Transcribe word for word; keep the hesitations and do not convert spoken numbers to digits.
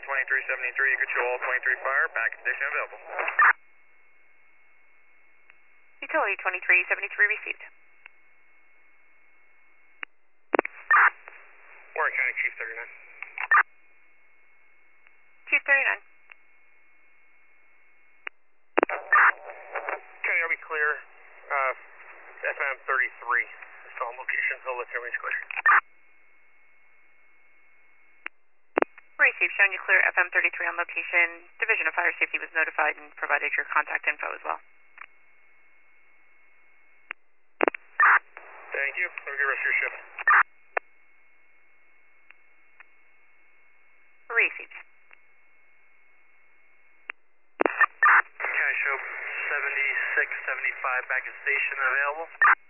twenty-three seventy-three, control twenty-three fire, packet station available. Utility twenty-three seventy-three received. Warren County Chief thirty-nine. Chief thirty-nine. County, are we clear? Uh, F M thirty-three. It's on location. I'll let everybody clear. Received. Showing you clear F M thirty-three on location. Division of Fire Safety was notified and provided your contact info as well. Thank you. Have a good rest of your shift. Received. County show seventy-six seventy-five back at station available.